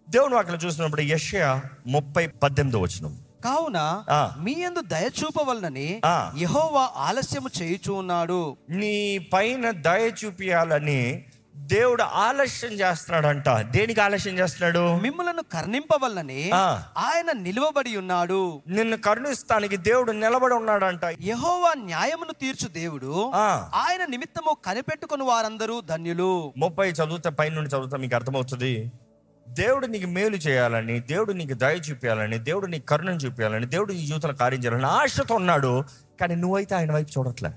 దేవుని వాక్యం చూసినప్పుడు యెషయా 30:18 కావున మీ యందు దయ చూపవలనని యెహోవా ఆలస్యము చేయుచున్నాడు. నీ పైన దయ చూపియాలని దేవుడు ఆలస్యం చేస్తున్నాడంట. దేనికి ఆలస్యం చేస్తున్నాడు? మిమ్ములను కరుణింపవలనని ఆయన నిలువబడి ఉన్నాడు. నిన్ను కరుణిస్తానికి దేవుడు నిలబడి ఉన్నాడంట. యెహోవా న్యాయమును తీర్చు దేవుడు, ఆయన నిమిత్తము కనిపెట్టుకుని వారందరూ ధన్యులు. 30 చదివితే పైన నుండి చదివితే మీకు అర్థమవుతుంది. దేవుడు నీకు మేలు చేయాలని, దేవుడు నీకు దయ చూపించాలని, దేవుడు నీకు కరుణను చూపించాలని, దేవుడు నీ జీవితంలో కార్యం చేయాలని ఆశతో ఉన్నాడు. కానీ నువ్వైతే ఆయన వైపు చూడట్లే.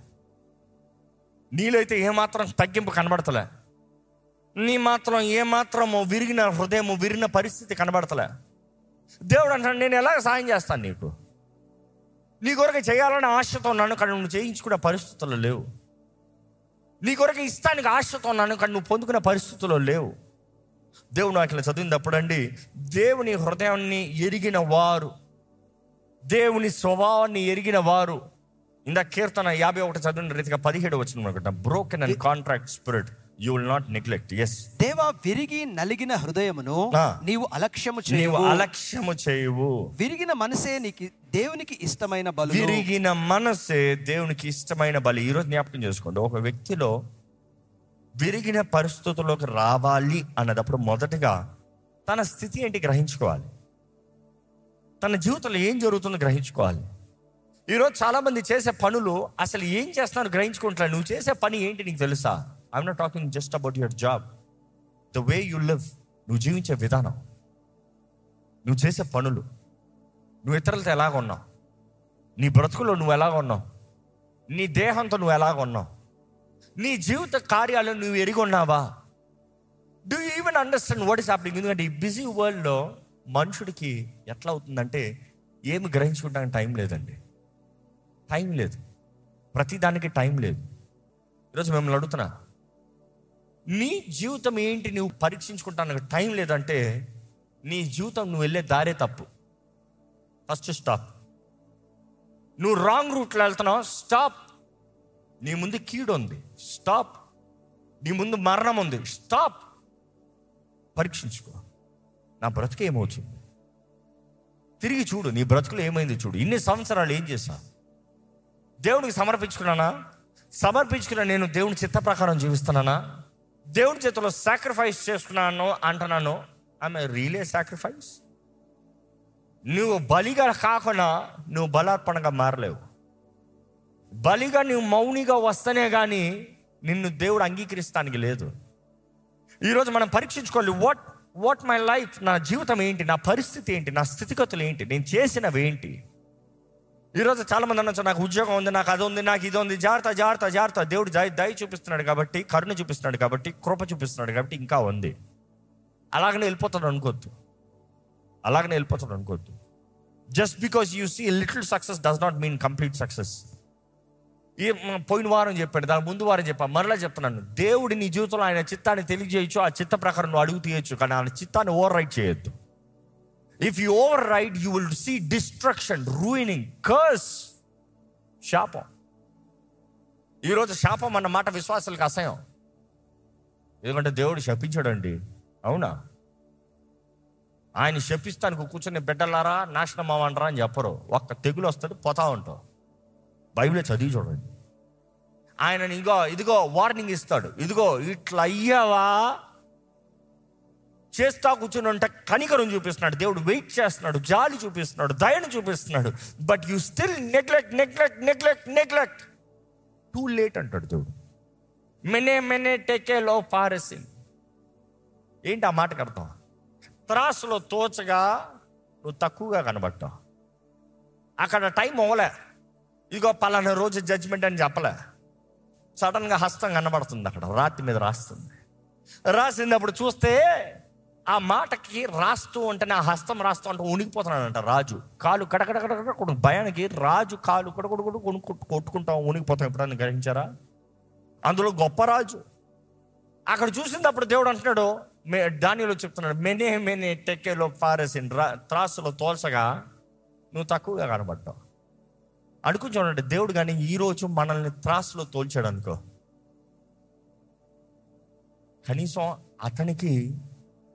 నీలో అయితే ఏమాత్రం తగ్గింపు కనబడతలే. నీ మాత్రం ఏమాత్రము విరిగిన హృదయము, విరిగిన పరిస్థితి కనబడతలే. దేవుడు అంటాడు, నేను ఎలాగ సాయం చేస్తాను నీకు? నీ కొరకు చేయాలని ఆశతో ఉన్నాను, కానీ నువ్వు చేయించుకునే పరిస్థితుల్లో లేవు. నీ కొరకు ఇష్టానికి ఆశతో ఉన్నాను, కానీ నువ్వు పొందుకునే పరిస్థితుల్లో లేవు. దేవుని వాక్యం చదివినప్పుడు అండి, దేవుని హృదయాన్ని ఎరిగిన వారు, దేవుని స్వభావాన్ని ఎరిగిన వారు, ఇందా కీర్తన 51 చదివిన రీతిగా 17 broken and contrite spirit you will not neglect. Yes, దేవా విరిగి నలిగిన హృదయమును నీవు అలక్ష్యము చేయవు. విరిగిన మనసే నీకు దేవునికి ఇష్టమైన బలి. విరిగిన మనసే దేవునికి ఇష్టమైన బలి. ఈరోజు జ్ఞాపకం చేసుకోండి, ఒక వ్యక్తిలో విరిగిన పరిస్థితుల్లోకి రావాలి అన్నదప్పుడు మొదటగా తన స్థితి ఏంటి గ్రహించుకోవాలి. తన జీవితంలో ఏం జరుగుతుందో గ్రహించుకోవాలి. ఈరోజు చాలామంది చేసే పనులు అసలు ఏం చేస్తున్నారో గ్రహించుకుంటున్నారు. నువ్వు చేసే పని ఏంటి నీకు తెలుసా? I'm not talking just about your job, the way you live. నువ్వు జీవించే విధానం, నువ్వు చేసే పనులు, నువ్వు ఇతరులతో ఎలాగ ఉన్నావు, నీ బ్రతుకులో నువ్వు ఎలాగ ఉన్నావు, నీ దేహంతో నువ్వు ఎలాగ ఉన్నావు, నీ జీవిత కార్యాలను నువ్వు ఎరిగి ఉన్నావా? Do you even understand what is happening? ఎందుకంటే ఈ బిజీ వరల్డ్లో మనుషుడికి ఎట్లా అవుతుందంటే ఏమి గ్రహించుకుంటానికి టైం లేదండి. టైం లేదు, ప్రతిదానికి టైం లేదు. ఈరోజు మిమ్మల్ని అడుగుతున్నా, నీ జీవితం ఏంటి నువ్వు పరీక్షించుకుంటానికి టైం లేదంటే నీ జీవితం నువ్వు వెళ్ళే దారే తప్పు. First stop. నువ్వు రాంగ్ రూట్లో వెళ్తున్నావు, స్టాప్. నీ ముందు కీడు ఉంది, స్టాప్. నీ ముందు మరణం ఉంది, స్టాప్. పరీక్షించుకో, నా బ్రతుకు ఏమవుతుంది? తిరిగి చూడు, నీ బ్రతుకులో ఏమైంది చూడు. ఇన్ని సంవత్సరాలు ఏం చేశా? దేవునికి సమర్పించుకున్నానా? సమర్పించుకున్నా నేను దేవుని చిత్త ప్రకారం జీవిస్తున్నానా? దేవుని చేతిలో సాక్రిఫైస్ చేసుకున్నాను అంటున్నాను. ఆమె రియలే సాక్రిఫైస్. నువ్వు బలిగా కాకుండా నువ్వు బలార్పణగా మారలేవు. బలిగా నువ్వు మౌనిగా వస్తేనే కానీ నిన్ను దేవుడు అంగీకరిస్తానికి లేదు. ఈరోజు మనం పరీక్షించుకోవాలి, వాట్ మై లైఫ్, నా జీవితం ఏంటి, నా పరిస్థితి ఏంటి, నా స్థితిగతులు ఏంటి, నేను చేసినవి ఏంటి. ఈరోజు చాలామంది అనొచ్చు, నాకు ఉద్యోగం ఉంది, నాకు అది ఉంది, నాకు ఇది ఉంది. జాగ్రత్త జాగ్రత్త జాగ్రత్త. దేవుడు దయ చూపిస్తున్నాడు కాబట్టి, కరుణ చూపిస్తున్నాడు కాబట్టి, కృప చూపిస్తున్నాడు కాబట్టి ఇంకా ఉంది. అలాగనే వెళ్ళిపోతాడు అనుకోవద్దు. Just because you see little success does not mean complete success. పోయిన వారం చెప్పాడు, దాని ముందు వారం చెప్పాను, మరలా చెప్తున్నాను. దేవుడి నీ జీవితంలో ఆయన చిత్తాన్ని తెలియజేయచ్చు, ఆ చిత్త ప్రకారం నువ్వు అడుగు తీయచ్చు, కానీ ఆయన చిత్తాన్ని ఓవర్ రైట్ చేయొద్దు. If you overwrite you will see destruction, ruining, curse, శాపం. ఈరోజు శాపం అన్న మాట విశ్వాసాలకు అసహ్యం. ఎందుకంటే దేవుడు శపించాడండి, అవునా? ఆయన శపిస్తానికి కూర్చొని బిడ్డలారా నాశనం అవ్వంటారా అని చెప్పరు. ఒక్క తెగులు వస్తుంది, పోతా ఉంటావు. బైబిల్లో చదివి చూడండి. ఆయన ఇదిగో వార్నింగ్ ఇస్తాడు. ఇదిగో ఇట్లా అయ్యావా, చేస్తా కూర్చొని ఉంటే కనికరం చూపిస్తున్నాడు దేవుడు, వెయిట్ చేస్తున్నాడు, జాలి చూపిస్తున్నాడు, దయను చూపిస్తున్నాడు. But you still neglect. Too late అంటాడు దేవుడు. మెనే టేకే లో పారసింగ్. ఏంటి ఆ మాటకు అర్థం? త్రాసులో తోచగా నువ్వు తక్కువగా కనబడతావు. అక్కడ టైం అవ్వలే, ఇదిగో పలానా రోజు జడ్జిమెంట్ అని చెప్పలే. సడన్గా హస్తం కనబడుతుంది, అక్కడ రాతి మీద రాసినప్పుడు చూస్తే ఆ మాటకి రాస్తూ ఉంటేనే, ఆ హస్తం రాస్తూ అంటే ఉనికిపోతున్నాడంట రాజు. కాలు కడకడకడ భయానికి రాజు కాలు కొట్టుకుంటాం, ఉనికిపోతాం. ఎప్పుడన్నా గ్రహించారా? అందులో గొప్ప రాజు. అక్కడ చూసినప్పుడు దేవుడు అంటున్నాడు, దానిలో చెప్తున్నాడు, మెనే టెక్కేలో పారేసిన త్రాసులో తోల్చగా నువ్వు తక్కువగా కనబడ్డావు. అనుకుని చూడండి, దేవుడు కానీ ఈరోజు మనల్ని త్రాసులో తోల్చాడు అనుకో, కనీసం అతనికి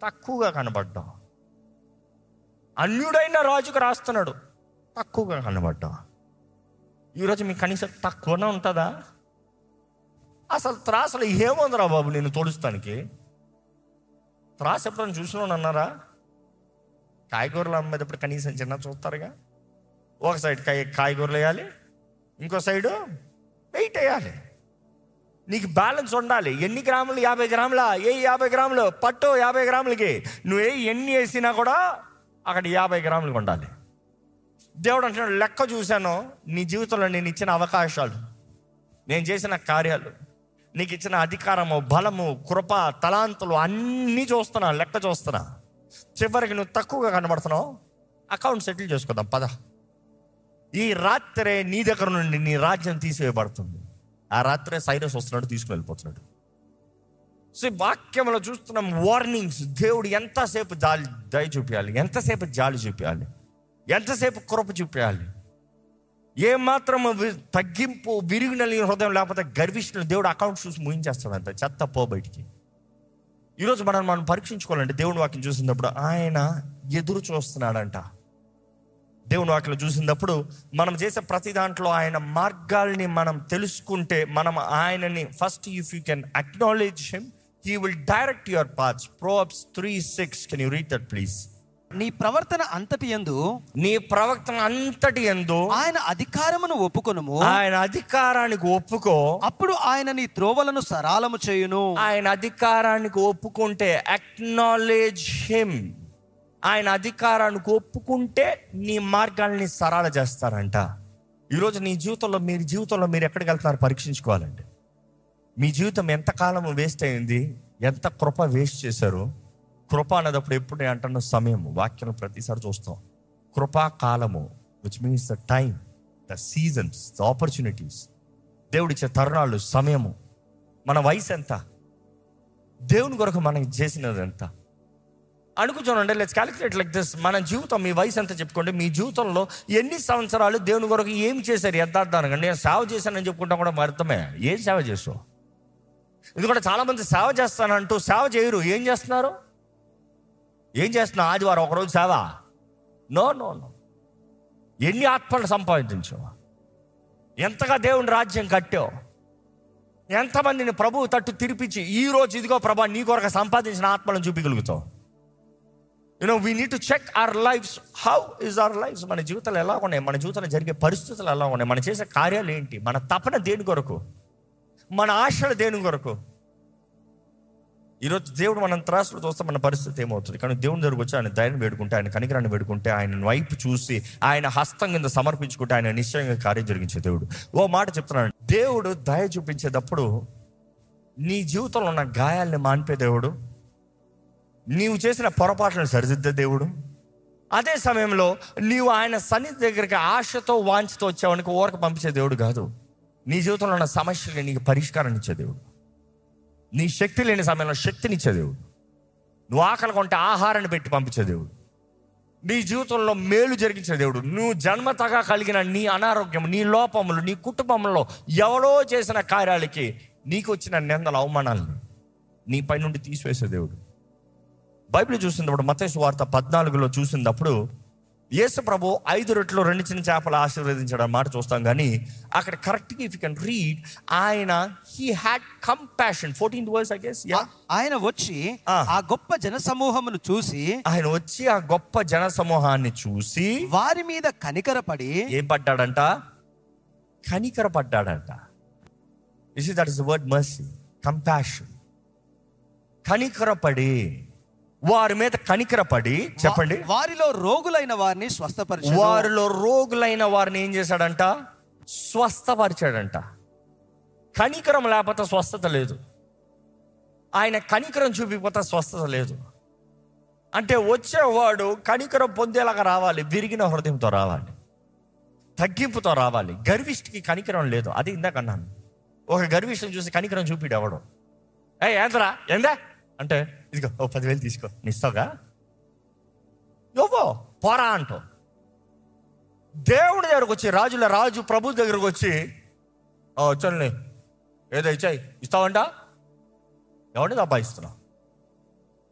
తక్కువగా కనబడ్డావు. అన్యుడైన రాజుకు రాస్తున్నాడు, తక్కువగా కనబడ్డావు. ఈరోజు మీకు కనీసం తక్కువనే ఉంటుందా? అసలు త్రాసులో ఏముందిరా బాబు నేను తోడుస్తానికి? త్రాసు ఎప్పుడైనా చూసినాను అన్నారా? కాయగూరలు అమ్మేటప్పుడు కనీసం చిన్న చూస్తారుగా. ఒక సైడ్ కాయగూరలు వేయాలి, ఇంకో సైడు వెయిట్ వేయాలి. నీకు బ్యాలెన్స్ ఉండాలి. ఎన్ని గ్రాములు? 50 గ్రాముల. 50 గ్రాములు పట్టు. 50 గ్రాములకి నువ్వు ఎన్ని వేసినా కూడా అక్కడ 50 గ్రాములు ఉండాలి. దేవుడు అంటున్నాడు, లెక్క చూశాను నీ జీవితంలో నేను ఇచ్చిన అవకాశాలు, నేను చేసిన కార్యాలు, నీకు ఇచ్చిన అధికారము, బలము, కృప, తలాంతులు అన్నీ చూస్తున్నా, లెక్క చూస్తున్నా. చివరికి నువ్వు తక్కువగా కనబడుతున్నావు. అకౌంట్ సెటిల్ చేసుకుందాం పద. ఈ రాత్రే నీ దగ్గర నుండి నీ రాజ్యం తీసివేయబడుతుంది. ఆ రాత్రే సైరస్ వస్తున్నాడు, తీసుకుని వెళ్ళిపోతున్నాడు. సో వాక్యంలో చూస్తున్నాం వార్నింగ్స్. దేవుడు ఎంతసేపు దయ చూపించాలి, ఎంతసేపు జాలి చూపించాలి, ఎంతసేపు కృప చూపించాలి. ఏమాత్రం తగ్గింపు, విరిగి నలిగిన హృదయం లేకపోతే గర్విష్ఠులు దేవుడు అకౌంట్ చూసి ముగించేస్తాడంట. చెత్త పో బయటికి. ఈరోజు మనం పరీక్షించుకోవాలంటే దేవుని వాక్యం చూసినప్పుడు ఆయన ఎదురు చూస్తున్నాడంట. దేవుని వాక్యం చూసినప్పుడు మనం చేసే ప్రతి దాంట్లో ఆయన మార్గాల్ని మనం తెలుసుకుంటే, మనం ఆయనని first if you can acknowledge him, he will direct your paths. Proverbs 3:6. Can you read that please? నీ ప్రవర్తన అంతటి యందు ఆయన అధికారమును ఒప్పుకొనుము. ఆయన అధికారానికి ఒప్పుకో, అప్పుడు ఆయన నీ త్రోవలను సరళము చేయును. ఆయన అధికారానికి ఒప్పుకుంటే, అక్నాలెడ్జ్ హిమ్, ఆయన అధికారానికి ఒప్పుకుంటే నీ మార్గాల్ని సరళ చేస్తారంట. ఈరోజు నీ జీవితంలో మీరు ఎక్కడికి వెళ్తున్నారు పరీక్షించుకోవాలండి. మీ జీవితం ఎంతకాలం వేస్ట్ అయింది, ఎంత కృప వేస్ట్ చేశారు. కృప అన్నదప్పుడు ఎప్పుడు నేను అంటున్న సమయం, వాక్యం ప్రతిసారి చూస్తాం. కృపా కాలము, which means the time, the seasons, the opportunities, దేవుడిచ్చే తరుణాలు, సమయము. మన వయసు ఎంత, దేవుని కొరకు మనం చేసినది ఎంత అనుకుంటానండి. Let's calculate like this. మన జీవితం, మీ వయసు ఎంత చెప్పుకోండి. మీ జీవితంలో ఎన్ని సంవత్సరాలు దేవుని కొరకు ఏం చేశారు? యథార్థంగా నేను సేవ చేశానని చెప్పుకుంటా కూడా అర్థమే. ఏం సేవ చేస్తావు? ఎందుకంటే చాలామంది సేవ చేస్తానంటూ సేవ చేయరు. ఏం చేస్తున్నారు? ఆదివారం ఒకరోజు సేవ? నో. ఎన్ని ఆత్మలు సంపాదించావు? ఎంతగా దేవుని రాజ్యం కట్టావు? ఎంతమందిని ప్రభువు తట్టు తిరిపించి ఈరోజు ఇదిగో ప్రభా నీ కొరకు సంపాదించిన ఆత్మలను చూపించగలుగుతావు? We need to check our lives. How is our lives? మన జీవితాలు ఎలా ఉన్నాయి? మన జీవితంలో జరిగే పరిస్థితులు ఎలా ఉన్నాయి? మనం చేసే కార్యాలు ఏంటి? మన తపన దేని కొరకు? మన ఆశలు దేని కొరకు? ఈరోజు దేవుడు మనం త్రాసులు చూస్తే మన పరిస్థితి ఏమవుతుంది? కానీ దేవుని దగ్గరకు వచ్చి ఆయన దయను వేడుకుంటే, ఆయన కనికరాన్ని వేడుకుంటే, ఆయన వైపు చూసి ఆయన హస్తం కింద సమర్పించుకుంటే ఆయన నిశ్చయంగా కార్యం జరిగించే దేవుడు. ఓ మాట చెప్తున్నాడు, దేవుడు దయ చూపించేటప్పుడు నీ జీవితంలో ఉన్న గాయాల్ని మాన్పే దేవుడు, నీవు చేసిన పొరపాట్లను సరిదిద్దే దేవుడు. అదే సమయంలో నీవు ఆయన సన్నిధి దగ్గరికి ఆశతో వాంఛతో వచ్చావనికి ఊరకు పంపించే దేవుడు కాదు. నీ జీవితంలో ఉన్న సమస్యలు నీకు పరిష్కారం ఇచ్చే దేవుడు. నీ శక్తి లేని సమయంలో శక్తినిచ్చే దేవుడు. నువ్వు ఆకలి కొంటే ఆహారాన్ని పెట్టి పంపించే దేవుడు. నీ జీవితంలో మేలు జరిగించే దేవుడు. నువ్వు జన్మతగా కలిగిన నీ అనారోగ్యం, నీ లోపములు, నీ కుటుంబంలో ఎవరో చేసిన కార్యాలకి నీకు వచ్చిన నిందల అవమానాలను నీ పై నుండి తీసివేసే దేవుడు. బైబిల్ చూసినప్పుడు మత్తయి సువార్త 14లో చూసినప్పుడు యేసు ప్రభు 5 రొట్టెలు 2 చిన్న చేపలు ఆశీర్వదించడం మాట చూస్తాం. కానీ అక్కడ కరెక్ట్గా ఇఫ్ యు కెన్ రీడ్, ఆయన he had compassion. 14th verse I guess. ఆయన వచ్చి ఆ గొప్ప జన సమూహమును చూసి, వారి మీద కనికరపడి ఏం పడ్డాడంట? కనికరపడ్డాడంట. That is the word mercy, compassion. కనికరపడి, వారి మీద కనికరపడి, చెప్పండి, వారిలో రోగులైన వారిని స్వస్థపరిచాడు. వారిలో రోగులైన వారిని ఏం చేశాడంట? స్వస్థపరిచాడంట. కనికరం లేకపోతే స్వస్థత లేదు. ఆయన కనికరం చూపిపోతే స్వస్థత లేదు. అంటే వచ్చేవాడు కనికరం పొందేలాగా రావాలి, విరిగిన హృదయంతో రావాలి, తగ్గింపుతో రావాలి. గర్విష్ఠికి కనికరం లేదు. అది ఇందాక అన్నాను. ఒక గర్విష్ఠిని చూసి కనికరం చూపిడేవాడు. ఏంద్రా ఏందా అంటే, ఇదిగో 10,000 తీసుకో, నిస్తావుగా, యోవో పోరా అంటూ. దేవుడి దగ్గరకు వచ్చి, రాజు ప్రభు దగ్గరకు వచ్చి, వచ్చండి ఏదో ఇచ్చాయి ఇస్తావంట. ఎవరిని దబాయిస్తున్నావు?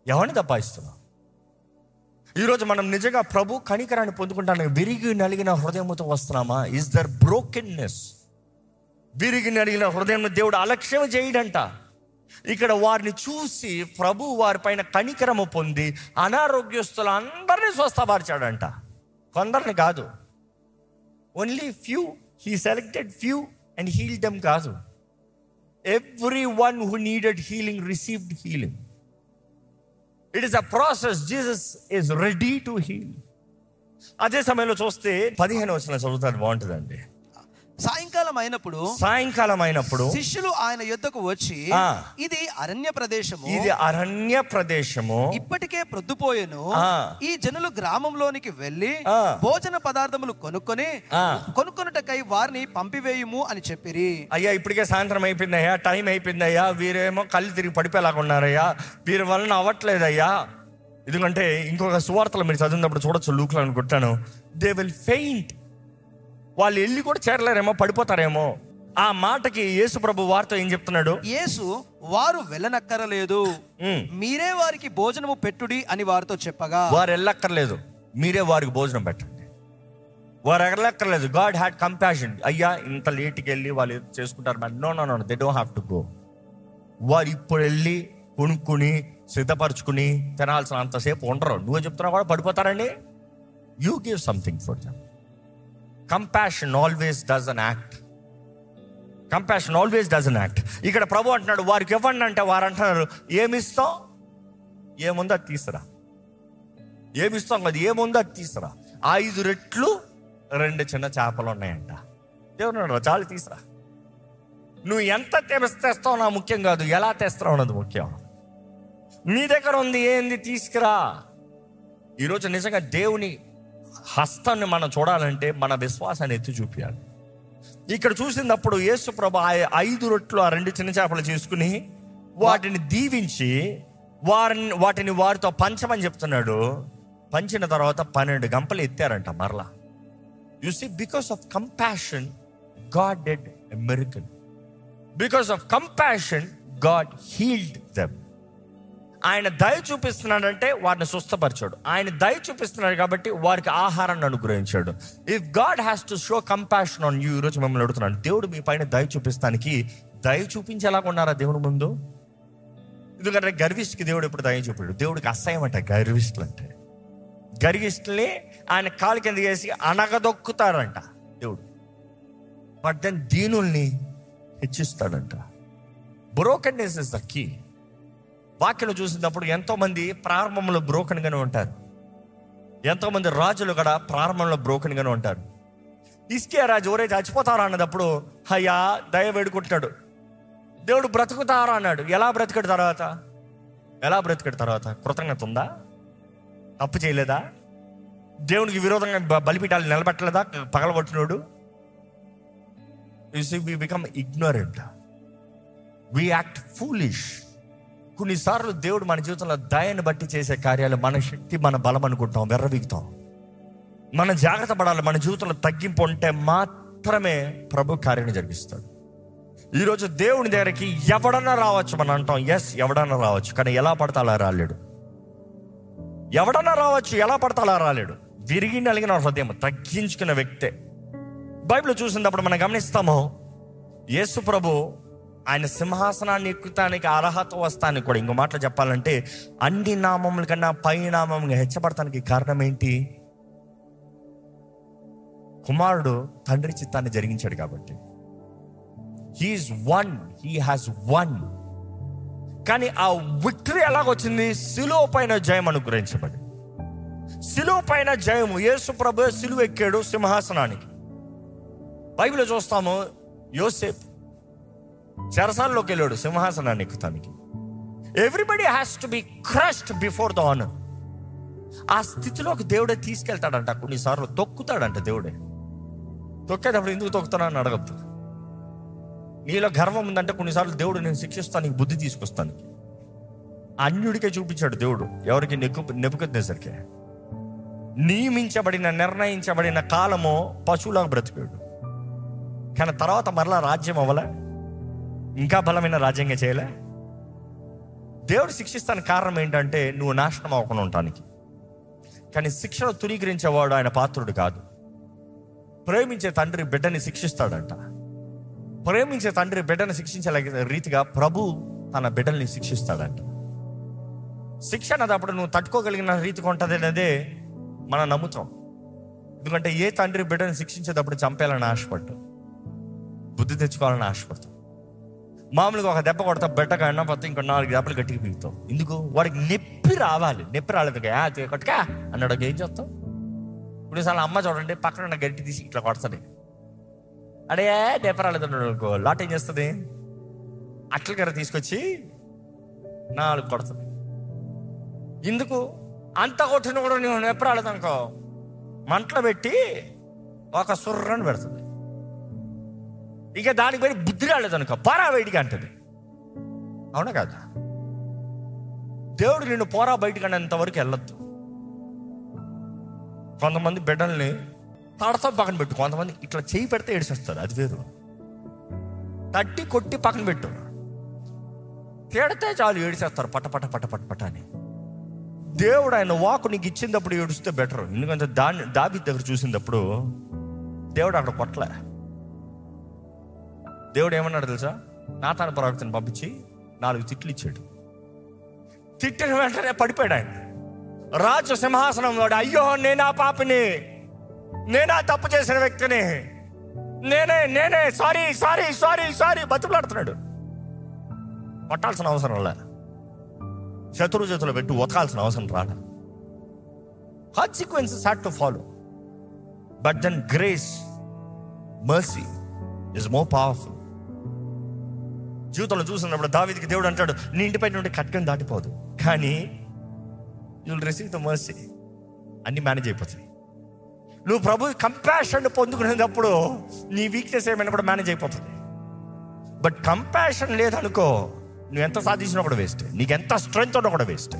ఎవరిని దబాయిస్తున్నావు? ఈరోజు మనం నిజంగా ప్రభు కనికరాన్ని పొందుకుంటాను విరిగి నలిగిన హృదయంతో వస్తున్నామా? Is there brokenness? విరిగి నలిగిన హృదయం దేవుడు అలక్ష్యం చేయడంట. ఇక్కడ వారిని చూసి ప్రభు వారిపైన కనికరము పొంది అనారోగ్యస్తులు అందరినీ స్వస్థపరిచాడంట. కొందరిని కాదు, only few. He selected few and healed them కాదు. Every one who needed healing received healing. It is a process. Jesus is ready to heal. అదే సమయంలో చూస్తే 15 వచనం చదువుతారు, బాగుంటుందండి. సాయంకాలం అయినప్పుడు శిష్యులు ఆయన యొద్దకు వచ్చి, ఇది అరణ్య ప్రదేశము, ఇప్పటికే ప్రొద్దుపోయెను. ఈ జనులు గ్రామంలోనికి వెళ్ళి భోజన పదార్థములు కొనుక్కొనుటకై వారిని పంపివేయుము అని చెప్పిరి. అయ్యా, ఇప్పటికే సాయంత్రం అయిపోయిందయ్యా, టైం అయిపోయిందయ్యా, వీరేమో కళ్ళు తిరిగి పడిపోయేలాగున్నారయ్యా, వీరి వలన అవ్వట్లేదయ్యా. ఎందుకంటే ఇంకొక సువార్తలు మీరు చదివినప్పుడు చూడొచ్చు, లూక్లో అనుకుంటాను, దే విల్ ఫెయింట్. వాళ్ళు వెళ్ళి కూడా చేరలేరేమో, పడిపోతారేమో. ఆ మాటకి యేసు ప్రభు వారితో ఏం చెప్తున్నాడు? యేసు, వారు వెళ్ళనక్కరలేదు, మీరే వారికి భోజనము పెట్టుడి అని వారితో చెప్పగా, వారు వెళ్ళక్కర్లేదు, మీరే వారికి భోజనం పెట్టండి. వారు వెళ్ళక్కర్లేదు. God had compassion. అయ్యా, ఇంత లేట్కి వెళ్ళి వాళ్ళు చేసుకుంటారు. No, they don't have to go. వారు ఇప్పుడు వెళ్ళి కొనుక్కుని సిద్ధపరచుకుని తినాల్సిన అంతసేపు ఉండరు. నువ్వే చెప్తున్నావు కూడా పడిపోతారండి. You give something for them. Compassion always does an act. ఇక్కడ ప్రభు అంటున్నాడు, వారికి ఇవ్వండి అంటే వారు అంటున్నారు, ఏమిస్తాం? ఏముందో అది తీసురా. ఏమిస్తాం కదా, ఏముందో అది తీసురా. 5 రెట్లు 2 చిన్న చేపలు ఉన్నాయంట. దేవుడు చాలు తీసురా. నువ్వు ఎంత తెస్తావు నా ముఖ్యం కాదు, ఎలా తెస్తావు అన్నది ముఖ్యం. నీ దగ్గర ఉంది, ఏంది తీసుకురా. ఈరోజు నిజంగా దేవుని హస్తాన్ని మనం చూడాలంటే మన విశ్వాసాన్ని ఎత్తి చూపించాలి. ఇక్కడ చూసినప్పుడు యేసు ప్రభు 5 రొట్లు 2 చిన్న చేపలు చేసుకుని వాటిని దీవించి వాటిని వారితో పంచమని చెప్తున్నాడు. పంచిన తర్వాత 12 గంపలు ఎత్తారంట మరలా. You see, because of compassion God did a miracle. Because of compassion God healed them. ఆయన దయ చూపిస్తున్నాడంటే వారిని స్వస్థపరిచాడు. ఆయన దయ చూపిస్తున్నాడు కాబట్టి వారికి ఆహారాన్ని అనుగ్రహించాడు. If God has to show compassion on you, ఈరోజు మిమ్మల్ని అడుగుతున్నాను, దేవుడు మీ పైన దయ చూపిస్తానికి దయ చూపించేలాగా ఉన్నారా దేవుని ముందు? ఎందుకంటే గర్విష్ఠకి దేవుడు ఎప్పుడు దయ చూపాడు? దేవుడికి అసహ్యం అంట గర్విష్ఠులు అంటే. గర్విష్ఠుల్ని ఆయన కాలు కింద వేసి అనగదొక్కుతాడంట దేవుడు. బట్ దెన్ దీనుల్ని హెచ్చిస్తాడంట. Brokenness is the key. వాక్యను చూసినప్పుడు ఎంతోమంది ప్రారంభంలో బ్రోకెన్గానే ఉంటారు. ఎంతోమంది రాజులు కూడా ప్రారంభంలో బ్రోకెన్గానే ఉంటారు. హిజ్కియా రాజు ఎవరే చచ్చిపోతారా అన్నదప్పుడు అయ్యా దయ వేడుకుంటున్నాడు. దేవుడు బ్రతుకుతారా అన్నాడు. ఎలా బ్రతికాడు తర్వాత? కృతజ్ఞత ఉందా? తప్పు చేయలేదా? దేవునికి విరోధంగా బలిపీఠాలు నిలబెట్టలేదా? పగలగొట్టినోడు. You see, we become ignorant, we act foolish. కొన్నిసార్లు దేవుడు మన జీవితంలో దయను బట్టి చేసే కార్యాలు మన శక్తి, మన బలం అనుకుంటాం, వెర్రవీగుతాం. మనం జాగ్రత్త పడాలి. మన జీవితంలో తగ్గింపు ఉంటే మాత్రమే ప్రభు కార్యాన్ని జరిగిస్తాడు. ఈరోజు దేవుని దగ్గరికి ఎవడన్నా రావచ్చు మనం అంటాం. ఎస్, ఎవడన్నా రావచ్చు, కానీ ఎలా పడితే అలా రాలేడు. ఎవడన్నా రావచ్చు, ఎలా పడితే అలా రాలేడు. విరిగి నలిగిన హృదయం తగ్గించుకున్న వ్యక్తే. బైబిల్ చూసినప్పుడు మనం గమనిస్తాము, యేసు ప్రభు ఆయన సింహాసనాన్ని ఎక్కుతానికి అర్హత వస్తానికి కూడా, ఇంకో మాటలు చెప్పాలంటే అన్ని నామముల కన్నా పై నామంగా హెచ్చబడటానికి కారణం ఏంటి? కుమారుడు తండ్రి చిత్తాన్ని జరిగించాడు కాబట్టి. He is won, he has won. కానీ ఆ విక్టరీ ఎలాగొచ్చింది? సిలువ పైన జయం అనుగ్రహించబడి. సిలువ పైన జయము. యేసు ప్రభు సిలువ ఎక్కాడు సింహాసనానికి. బైబిల్లో చూస్తాము, యోసేపు చెరసాల్లోకి వెళ్ళాడు సింహాసనాన్ని ఎక్కుతానికి. Everybody has to be crushed before the honour. ఆ స్థితిలోకి దేవుడే తీసుకెళ్తాడంట. కొన్నిసార్లు తొక్కుతాడంట దేవుడే. తొక్కేటప్పుడు ఎందుకు తొక్కుతానని అడగద్దు. నీలో గర్వం ఉందంటే కొన్నిసార్లు దేవుడు నేను శిక్షిస్తాను, నీకు బుద్ధి తీసుకొస్తాను. అన్యుడికే చూపించాడు దేవుడు. ఎవరికి? నెబుకద్నెజరుకే. నియమించబడిన నిర్ణయించబడిన కాలము పశువులాగా బ్రతికాడు. కానీ తర్వాత మరలా రాజ్యం అవ్వలే, ఇంకా బలమైన రాజ్యంగా చేయలే. దేవుడు శిక్షిస్తానికి కారణం ఏంటంటే నువ్వు నాశనం అవ్వకుండా ఉండటానికి. కానీ శిక్షను తునీకరించేవాడు ఆయన పాత్రుడు కాదు. ప్రేమించే తండ్రి బిడ్డని శిక్షిస్తాడంట. ప్రేమించే తండ్రి బిడ్డని శిక్షించే రీతిగా ప్రభు తన బిడ్డల్ని శిక్షిస్తాడంట. శిక్ష అన్నదప్పుడు నువ్వు తట్టుకోగలిగిన రీతిగా ఉంటుంది అనేదే మనం నమ్ముతాం. ఎందుకంటే ఏ తండ్రి బిడ్డని శిక్షించేటప్పుడు చంపేయాలని ఆశపడతాం, బుద్ధి తెచ్చుకోవాలని ఆశపడతాం. మామూలుగా ఒక దెబ్బ కొడతా బిడ్డగా అన్నపోతే ఇంకో 4 దెబ్బలు గట్టిగా పీకుతాం. ఎందుకు? వాడికి నొప్పి రావాలి. నొప్పి రాలేదు కొట్టకా అన్నాడు, ఏం చేస్తాం? ఇప్పుడు సార్లు అమ్మ చూడండి, పక్కన ఉన్న గట్టి తీసి ఇట్లా కొడుతుంది. అడే నొప్పి రాలేదు అన్నాడు, లాట్ ఏం చేస్తుంది? అట్ల కర్ర తీసుకొచ్చి 4 కొడుతుంది. ఎందుకు? అంత కొట్టిన కూడా నువ్వు నొప్పి రాలేదు అనుకో, మంటలో పెట్టి ఒక సుర్రని పెడుతుంది. ఇక దానికి పోయి బుద్ధి రాలేదు అనుకో, పోరా బయటికి అంటది. అవునా కాదా? దేవుడు నిన్ను పోరా బయటికి అనేంతవరకు వెళ్ళొద్దు. కొంతమంది బిడ్డల్ని తడతో పక్కన పెట్టు, కొంతమంది ఇట్లా చేయి పెడితే ఏడిసేస్తారు, అది వేరు. తట్టి కొట్టి పక్కన పెట్టు, తిడితే చాలు ఏడిసేస్తారు పట్ట పట్ట పట్ట పట్ట పట్ట అని. దేవుడు ఆయన వాకు నీకు ఇచ్చినప్పుడు ఏడుస్తే బెటర్. ఎందుకంటే దావీదు దగ్గర చూసినప్పుడు దేవుడు అక్కడ కొట్టలే. దేవుడు ఏమన్నాడు తెలుసా? నాతాను ప్రవక్తను పంపించి 4 తిట్లు ఇచ్చాడు. తిట్టిన వెంటనే పడిపోయాడు ఆయన. రాజు సింహాసనం వాడు, అయ్యో నేనా పాపిని, నేనా తప్పు చేసిన వ్యక్తిని, నేనే సారీ సారీ సారీ సారీ బతుకులాడుతున్నాడు. కొట్టాల్సిన అవసరం లే, శత్రు చేతులు పెట్టి ఉతకాల్సిన అవసరం రాలే. Consequences had to follow, but then grace, mercy is more powerful. జీవితంలో చూసినప్పుడు దావీదుకి దేవుడు అంటాడు, నీ ఇంటిపై నుండి కట్కని దాటిపోదు, కానీ you will receive the mercy. అన్ని మేనేజ్ అయిపోతుంది. నువ్వు ప్రభు కంపాషన్ పొందుకునేటప్పుడు నీ వీక్నెస్ ఏమైనా కూడా మేనేజ్ అయిపోతుంది. బట్ కంపాషన్ లేదనుకో, నువ్వు ఎంత సాధించినా కూడా వేస్ట్, నీకు ఎంత స్ట్రెంగ్త్ ఉన్నా కూడా waste.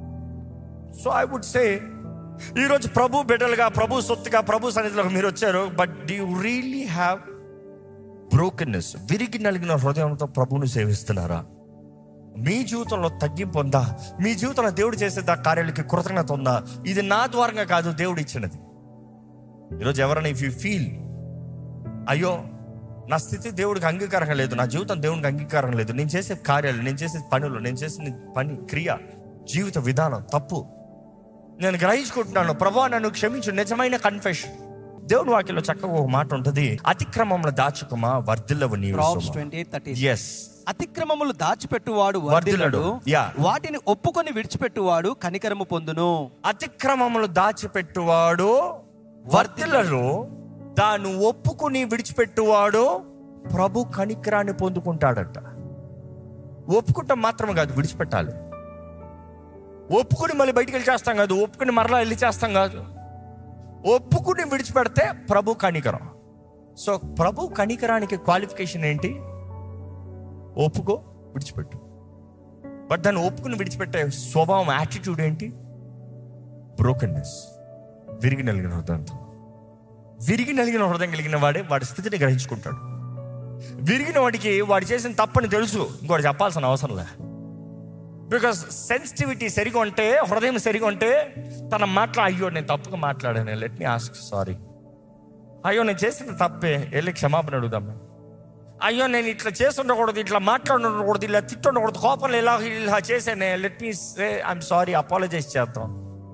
So I would say, ఈరోజు ప్రభు బిడ్డలుగా, ప్రభు సొత్తుగా, ప్రభు సన్నిధిలోకి మీరు వచ్చారు. But do you really have brokenness? విరిగి నలిగిన హృదయంతో ప్రభువుని సేవిస్తున్నారా? మీ జీవితంలో తగ్గింపు ఉందా? మీ జీవితంలో దేవుడు చేసే కార్యాలకి కృతజ్ఞత ఉందా? ఇది నా ద్వారంగా కాదు, దేవుడు ఇచ్చినది. ఈరోజు ఎవరైనా ఇఫ్ యూ ఫీల్, అయ్యో నా స్థితి దేవుడికి అంగీకారంగా లేదు, నా జీవితం దేవుడికి అంగీకారం లేదు, నేను చేసే కార్యాలు, నేను చేసే పనులు, నేను చేసిన పని, క్రియ, జీవిత విధానం తప్పు, నేను గ్రహించుకుంటున్నాను, ప్రభువా నన్ను క్షమించు, నిజమైన కన్ఫెషన్. దేవుని వాక్యంలో చక్కగా ఒక మాట ఉంటుంది, అతిక్రమంలో దాచుకుమా వర్ధిల్లవు నీవు. yes, అతిక్రమములు దాచిపెట్టువాడు వర్ధిల్లడు, వాటిని ఒప్పుకొని విడిచిపెట్టువాడు కనికరము పొందును. అతిక్రమములు దాచిపెట్టువాడు వర్ధిల్లడు, దాన్ని ఒప్పుకుని విడిచిపెట్టువాడు ప్రభు కనికరాన్ని పొందుకుంటాడట. ఒప్పుకుంటాం మాత్రమే కాదు, విడిచిపెట్టాలి. ఒప్పుకుని మళ్ళీ బయటికి వెళ్ళి చేస్తాం కాదు, ఒప్పుకుని మరలా వెళ్ళి చేస్తాం కాదు. ఒప్పుకుని విడిచిపెడితే ప్రభు కనికరం. సో ప్రభు కనికరానికి క్వాలిఫికేషన్ ఏంటి? ఒప్పుకో, విడిచిపెట్టు. బట్ దాన్ని ఒప్పుకుని విడిచిపెట్టే స్వభావం, యాటిట్యూడ్ ఏంటి? బ్రోకెన్నెస్, విరిగి నలిగిన హృదయంతో. విరిగి నలిగిన హృదయం కలిగిన వాడే వాడి స్థితిని గ్రహించుకుంటాడు. విరిగిన వాడికి వాడు చేసిన తప్పని తెలుసు, ఇంకోటి చెప్పాల్సిన అవసరం లే. బికాస్ సెన్సిటివిటీ సరిగా ఉంటే, హృదయం సరిగా ఉంటే తన అయ్యో నేను తప్పుగా మాట్లాడాను, లెట్ మీ ఆస్క్ సారీ. అయ్యో నేను చేసిన తప్పే, వెళ్ళి క్షమాపణ అడుగుదాం. అయ్యో నేను ఇట్లా చేస్తుండకూడదు, ఇట్లా మాట్లాడకూడదు, ఇలా తిట్టుండకూడదు, కోపంలో ఇలా చేశానే, let me say I'm sorry, apologise చేద్దాం.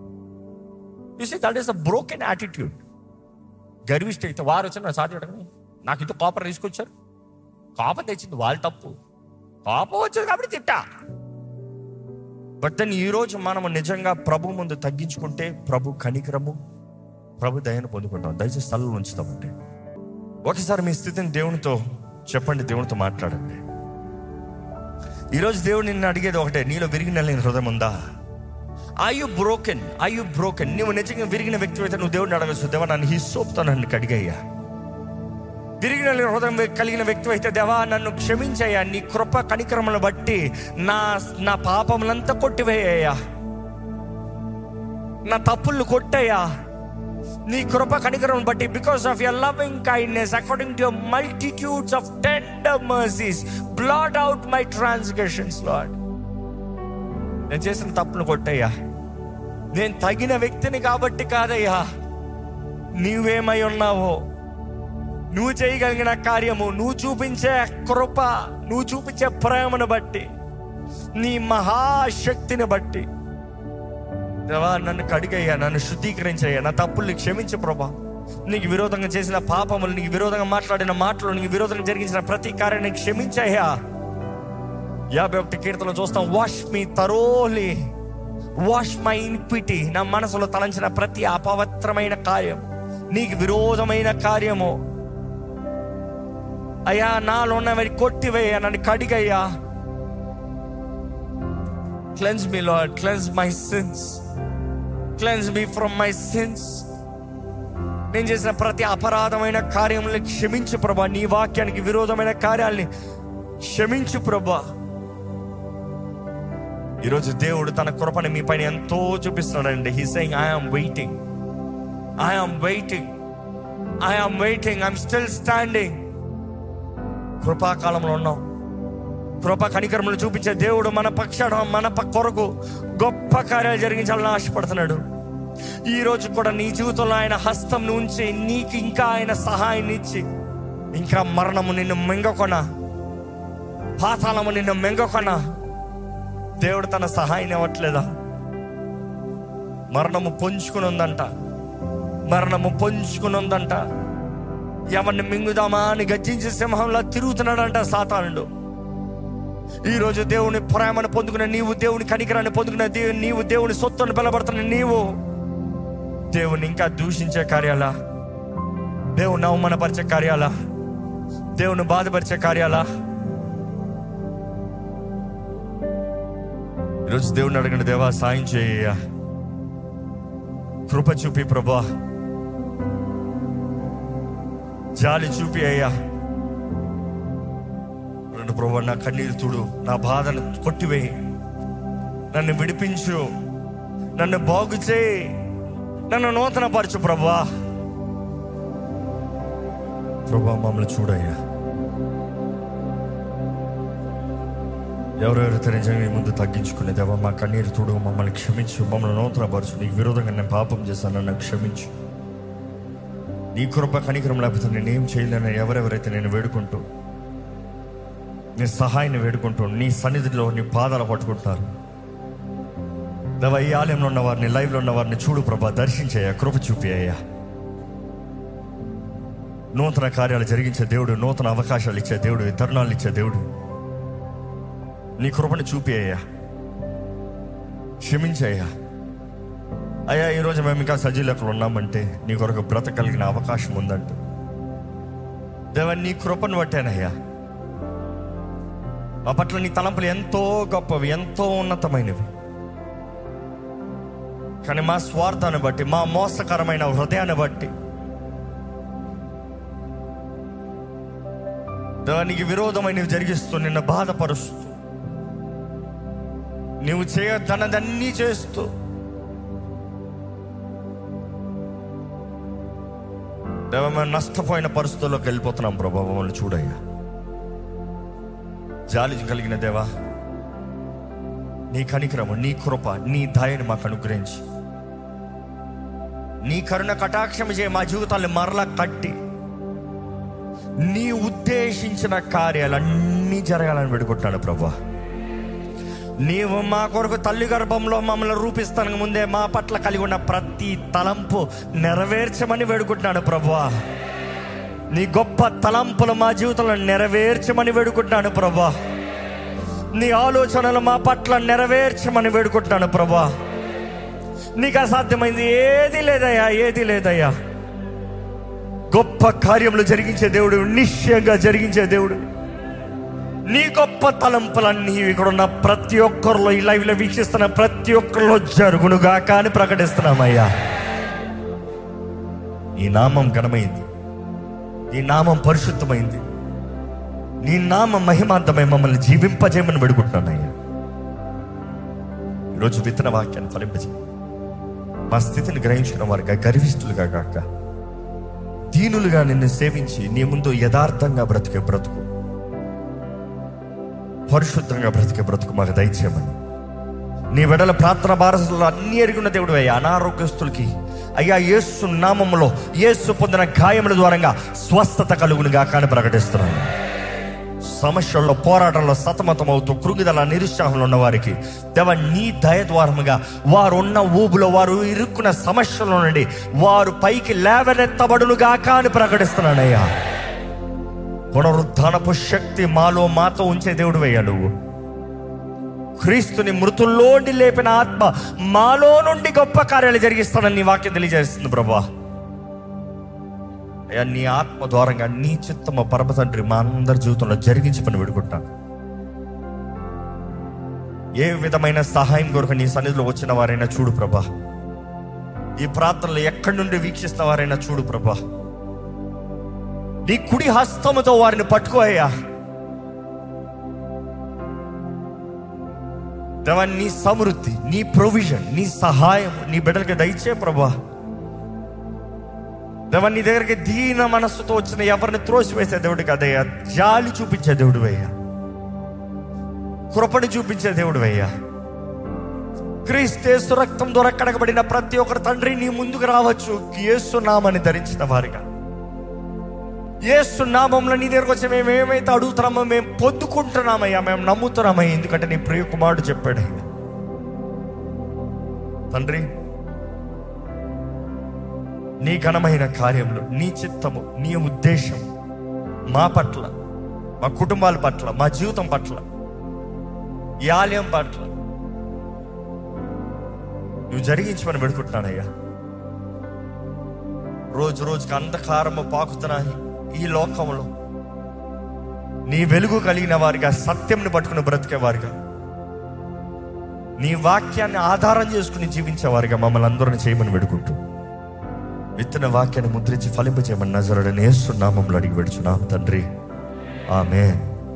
You see that is the broken attitude. గర్విష్ట అయితే వారు వచ్చి సాటి అడగని, నాకు ఇంత కోపం తీసుకొచ్చారు, కోపం తెచ్చింది వాళ్ళ తప్పు, కోపం వచ్చింది కాబట్టి తిట్టా. బట్ దెన్ ఈరోజు మనము నిజంగా ప్రభు ముందు తగ్గించుకుంటే ప్రభు కనికరము, ప్రభు దయను పొందుకుంటాం. దయచేసి స్థలంలో ఉంచుతామంటే ఒకసారి మీ స్థితిని దేవునితో చెప్పండి, దేవునితో మాట్లాడండి. ఈరోజు దేవుడు నిన్ను అడిగేది ఒకటే, నీలో విరిగి నలిగిన హృదయం ఉందా? I you broken? I you broken? నువ్వు నిజంగా విరిగిన వ్యక్తి అయితే నువ్వు దేవుడిని అడగచ్చు, దేవా నన్ను ఈ సోప్తో నన్ను కడిగయ్యా. విరిగిన హృదయం కలిగిన వ్యక్తి అయితే, దేవా నన్ను క్షమించయ్యా, నీ కృప కనికరములను బట్టి నా పాపములంతా కొట్టివేయ్యా, నా తప్పులను కొట్టయ్యా, నీ కృప కనికరం బట్టి, because of your loving kindness according to your multitudes of tender mercies blot out my transgressions Lord. నేను చేసిన తప్పును కొట్టయ్యా. నేను తగిన వ్యక్తిని కాబట్టి కాదయ్యా, నీవేమై ఉన్నావో, నువ్వు చేయగలిగిన కార్యము, నువ్వు చూపించే కృప, నువ్వు చూపించే ప్రేమను బట్టి, నీ మహాశక్తిని బట్టి దేవా నన్ను కడిగయ్యా, నన్ను శుద్ధీకరించయ్యా, నా తప్పుల్ని క్షమించు ప్రభా. నీకు విరోధంగా చేసిన పాపములు, నీకు విరోధంగా మాట్లాడిన మాటలు, నీకు విరోధంగా జరిగించిన ప్రతి కార్యాన్ని క్షమించయ్యా. 51 కీర్తనలో చూస్తాం, wash me thoroughly, wash my iniquity. నా మనసులో తలంచిన ప్రతి అపవిత్రమైన కార్యం, నీకు విరోధమైన కార్యము అయ్యా, నాలో ఉన్నవి కొట్టివేయ్యా, నన్ను కడిగయ్యా. Cleanse me, Lord. Cleanse my sins. Cleanse me from my sins. నేను చేసిన ప్రతి అపరాధమైన కార్యములను క్షమించు ప్రభా. నీ వాక్యానికి విరోధమైన కార్యాలని క్షమించు ప్రభా. ఈరోజు దేవుడు తన కృపని మీ పైన ఎంతో చూపిస్తున్నాడండి. He's saying, I am waiting. I am waiting. I am waiting. I'm still standing. కృపాకాలంలో ఉన్నాం. కృపా కనికరములు చూపించే దేవుడు మన పక్షాన, మన కొరకు గొప్ప కార్యాలు జరిగించాలని ఆశపడుతున్నాడు. ఈ రోజు కూడా నీ జీవితంలో ఆయన హస్తం ఉంచి నీకు ఇంకా ఆయన సహాయాన్ని ఇచ్చి, ఇంకా మరణము నిన్ను మెంగకొన, పాతాళము నిన్ను మెంగకొన దేవుడు తన సహాయం ఇవ్వట్లేదా? మరణము పొంచుకుని ఉందంట, మరణము పొంచుకుని ఉందంట. ఎవరిని మింగుదామా అని గర్జించే సింహంలా తిరుగుతున్నాడంట సాతానుడు. ఈరోజు దేవుని ప్రేమను పొందుకున్న నీవు, దేవుని కనికరాన్ని పొందుకున్న నీవు, దేవుని సొత్తును బలపడుతున్న నీవు, దేవుని ఇంకా దూషించే కార్యాలా, దేవుని అవమానపరిచే కార్యాలా, దేవుని బాధపరిచే కార్యాలా? ఈరోజు దేవుని అడగండి, దేవా సాయం చేయ, కృప చూపి ప్రభా, జాలి చూపి అయ్యా. ప్రభా నా కన్నీరు తుడు, నా బాధను కొట్టివేయి, నన్ను విడిపించు, నన్ను బాగు చేయి, నన్ను నూతన పరచు ప్రభా. ప్రభా మమ్మల్ని చూడయ్యా. ఎవరెవరైతే నిజంగా ముందు తగ్గించుకునే దేవా మా కన్నీరు తుడు, మమ్మల్ని క్షమించు, మమ్మల్ని నూతన పరచు. నీకు విరోధంగా నేను పాపం చేశాను, నన్ను క్షమించు. నీ కృప కనికరం లేకపోతే నేనేం చేయలేను. ఎవరెవరైతే నేను వేడుకుంటూ, నీ సహాయాన్ని వేడుకుంటూ, నీ సన్నిధిలో నీ పాదాలు పట్టుకుంటున్నారు దేవా, ఈ ఆలయంలో ఉన్న వారిని, లైవ్లో ఉన్న వారిని చూడు ప్రభా, దర్శించయ్యా, కృప చూపి అయ్యా. నూతన కార్యాలు జరిగించే దేవుడు, నూతన అవకాశాలు ఇచ్చే దేవుడు, తరుణాలు ఇచ్చే దేవుడు, నీ కృపను చూపి అయ్యా, క్షమించయ్యా. అయ్యా ఈరోజు మేము ఇంకా సజీలకులు ఉన్నామంటే నీ కొరకు బ్రతకగలిగిన అవకాశం ఉందంట దేవా. నీ కృపను బట్టేనయ్యా. మా పట్ల నీ తలంపులు ఎంతో గొప్పవి, ఎంతో ఉన్నతమైనవి. కానీ మా స్వార్థాన్ని బట్టి, మా మోసకరమైన హృదయాన్ని బట్టి దానికి విరోధమైనవి జరిగిస్తూ, నిన్ను బాధపరుస్తూ, నీవు చేయొద్దన్నదన్నీ చేస్తూ దేవా మేము నష్టపోయిన పరిస్థితుల్లోకి వెళ్ళిపోతున్నాం ప్రభా. మమ్మల్ని చూడయ్యా. జాలి కలిగిన దేవా, నీ కనికరము, నీ కృప, నీ దయని మాకు అనుగ్రహించి, నీ కరుణ కటాక్షం చేయ మా జీవితాన్ని మరలా కట్టి, నీ ఉద్దేశించిన కార్యాలన్నీ జరగాలని వేడుకుంటున్నాను ప్రభా. నీవు మా కొరకు తల్లి గర్భంలో మమ్మల్ని రూపిస్తానికి ముందే మా పట్ల కలిగి ఉన్న ప్రతి తలంపు నెరవేర్చమని వేడుకుంటున్నాను ప్రభువా. నీ గొప్ప తలంపులు మా జీవితంలో నెరవేర్చమని వేడుకుంటున్నాను ప్రభా. నీ ఆలోచనలు మా పట్ల నెరవేర్చమని వేడుకుంటున్నాను ప్రభా. నీకు అసాధ్యమైంది ఏది లేదయ్యా, ఏది లేదయ్యా. గొప్ప కార్యములు జరిగించే దేవుడు, నిశ్చయంగా జరిగించే దేవుడు. నీ గొప్ప తలంపులన్నీ ఇక్కడ ఉన్న ప్రతి ఒక్కరిలో, ఈ లైవ్లో వీక్షిస్తున్న ప్రతి ఒక్కరిలో జరుగునుగా కానీ ప్రకటిస్తున్నామయ్యా. ఈ నామం ఘనమైంది, నీ నామం పరిశుద్ధమైంది, నీ నామం మహిమార్థమై మమ్మల్ని జీవింపజేయమని వేడుకుంటున్నానయ్యా. ఈరోజు విత్తన వాక్యాన్ని ఫలింపజేయి. మా స్థితిని గ్రహించిన వారుగా, గర్విష్ఠులుగా కాక దీనులుగా నిన్ను సేవించి నీ ముందు యథార్థంగా బ్రతికే బ్రతుకు, పరిశుద్ధంగా బ్రతికే బ్రతుకు మాకు దయచేయమని నీ బిడ్డల ప్రార్థన భారతలో అన్ని ఎరుగున్న దేవుడు అయ్యా. అనారోగ్యస్తులకి అయ్యా యేసు నామములో, యేసు పొందిన గాయముల ద్వారంగా స్వస్థత కలుగునుగా కానీ ప్రకటిస్తున్నాను. సమస్యల్లో, పోరాటంలో సతమతం అవుతూ కృంగిదల, నిరుత్సాహంలో ఉన్న వారికి దేవా నీ దయ ద్వారముగా వారు ఉన్న ఊబులో, వారు ఇరుక్కున్న సమస్యల నుండి వారు పైకి లేవనెత్తబడునుగా కానీ ప్రకటిస్తున్నానయ్యా. పునరుద్ధానపు శక్తి మాతో ఉంచే దేవుడు అయ్యా. నువ్వు క్రీస్తుని మృతుల్లోండి లేపిన ఆత్మ మాలో నుండి గొప్ప కార్యాలు జరిగిస్తానని నీ వాక్యం తెలియజేస్తుంది ప్రభా. అయ్యా నీ ఆత్మ ద్వారంగా నీ చిత్తము పరమ తండ్రి మా అందరి జీవితంలో జరిగించి పని పెడుకుంటాను. ఏ విధమైన సహాయం కొరకు నీ సన్నిధిలో వచ్చిన వారైనా చూడు ప్రభా. ఈ ప్రార్థనలు ఎక్కడి నుండి వీక్షిస్తున్న వారైనా చూడు ప్రభా. నీ కుడి హస్తముతో వారిని పట్టుకో అయ్యా. దేవా నీ సమృద్ధి, నీ ప్రొవిజన్, నీ సహాయం నీ బిడ్డలకి దయచే ప్రభా. దేవా నీ దగ్గరికి దీన మనస్సుతో వచ్చిన ఎవరిని త్రోసివేసే దేవుడు కదయ్యా. జాలి చూపించే దేవుడు అయ్యా. కృపను చూపించే దేవుడు అయ్యా. క్రీస్తు రక్తం ద్వారా కడగబడిన ప్రతి ఒక్కరు తండ్రి నీ ముందుకు రావచ్చు. యేసు నామాన్ని ధరించిన వారిగా, యేసు నామంలో నీ దగ్గరకు వచ్చి మేము ఏమైతే అడుగుతున్నామో మేము పొందుకుంటున్నామయ్యా, మేము నమ్ముతున్నామయ్యా. ఎందుకంటే నీ ప్రియ కుమారుడు చెప్పాడయ్యా. తండ్రి నీ ఘనమైన కార్యంలో, నీ చిత్తము, నీ ఉద్దేశం మా పట్ల, మా కుటుంబాల పట్ల, మా జీవితం పట్ల, ఈ ఆలయం పట్ల నువ్వు జరిగించమని పెడుకుంటున్నానయ్యా. రోజు రోజుకి అంధకారము పాకుతున్నా ఈ లోకంలో నీ వెలుగు కలిగిన వారిగా, సత్యంని పట్టుకుని బ్రతికేవారిగా, నీ వాక్యాన్ని ఆధారం చేసుకుని జీవించేవారిగా మమ్మల్ని అందరిని చేయమని పెడుకుంటూ విత్తన వాక్యాన్ని ముద్రించి ఫలింపజేయమని నజరుడైన యేసు నామములో అడిగి పెడుచున్నాం తండ్రి. ఆమేన్.